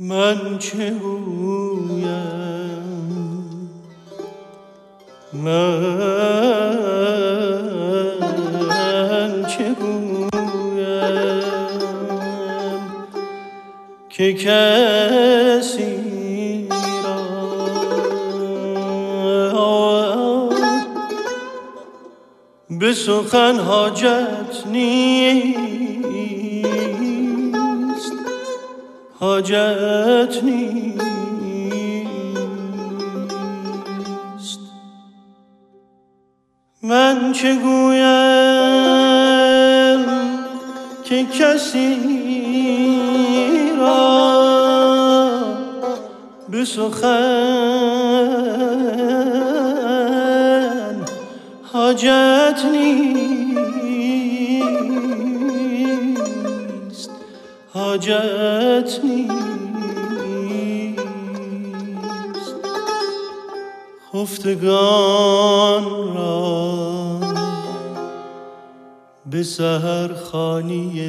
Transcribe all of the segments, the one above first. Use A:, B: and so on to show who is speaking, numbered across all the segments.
A: من چه گویم من چه گویم که کسی را به سخن حاجت نیست حاجت نیست من چه گویم که کسی را به سخن حاجت نیست حاجت نیست خفتگان را به سحرخوانی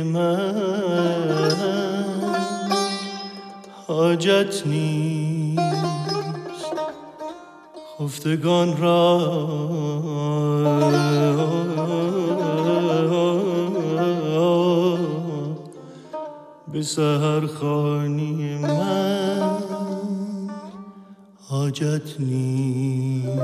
A: من حاجت نیست خفتگان را به سحرخوانی من حاجت نیست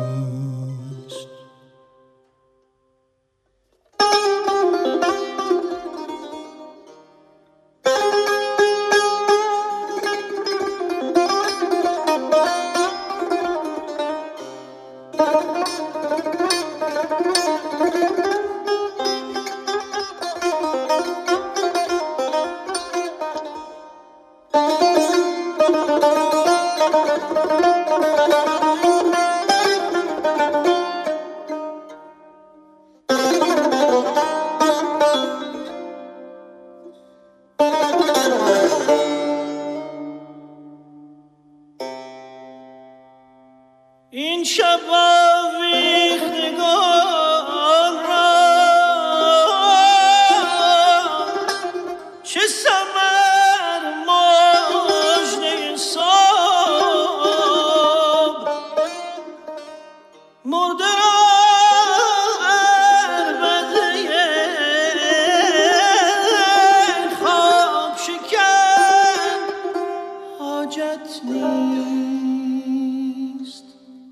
A: این شب آویختگان را چه ثمر مژده صبح مرده را عربده خواب شکن حاجت نیست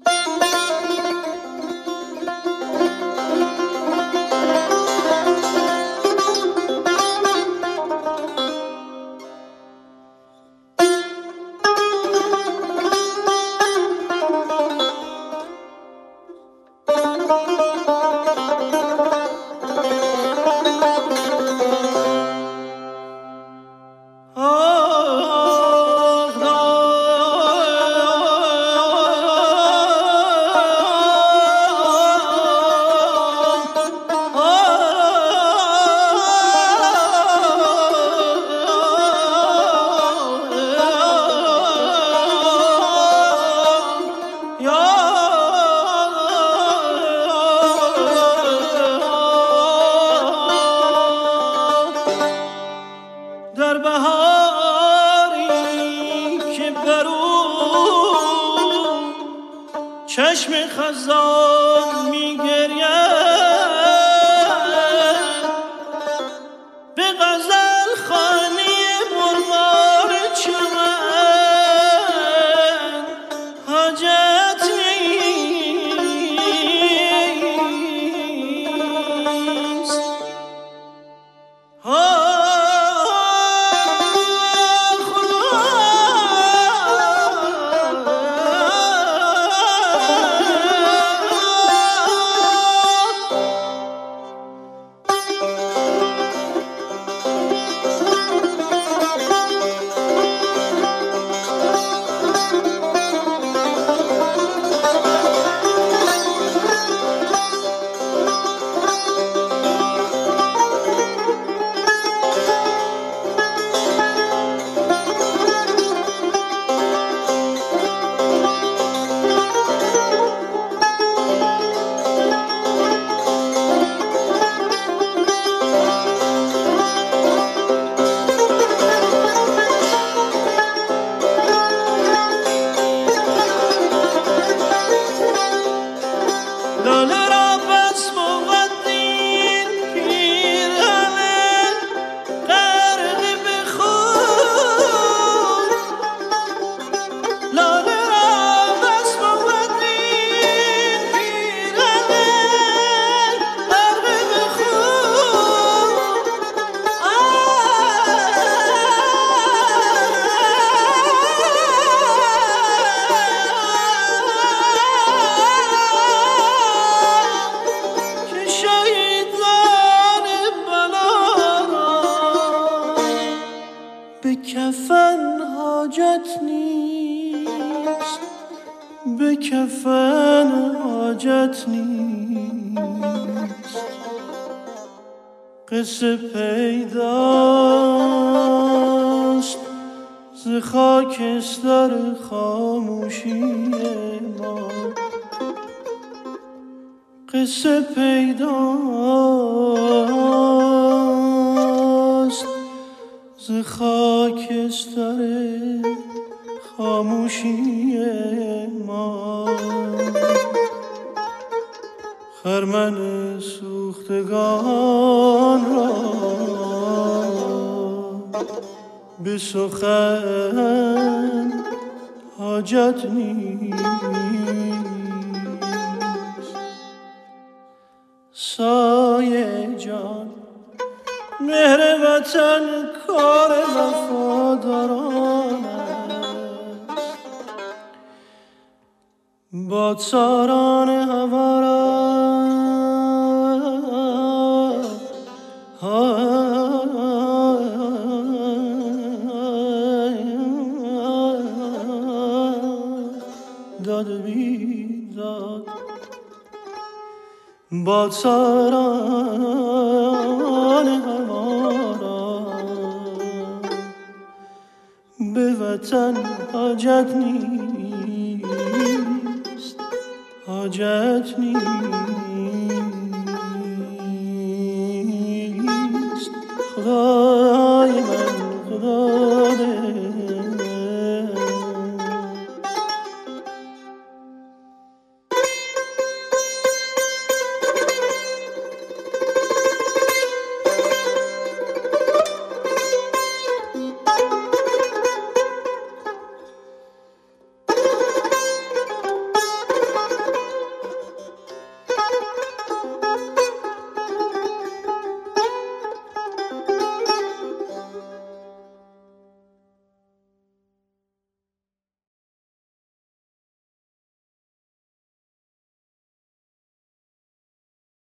A: در بهاری که برو چشم خزان میگرید به غزل خوانی مرغان چمن حاجت نیست حاجت نیست، به کفن حاجت نیست. قصه پیداست ز خاکستر خاموشی ما، قصه پیداست ز خاکستر خاموشی ما. خرمن سوختگان را به سخن حاجت نیست. سایه جان مهر وطن کار وفاداران است، بادساران هوا را داد بیداد، بادساران هوا را به وطن حاجت نیست، حاجت نیست.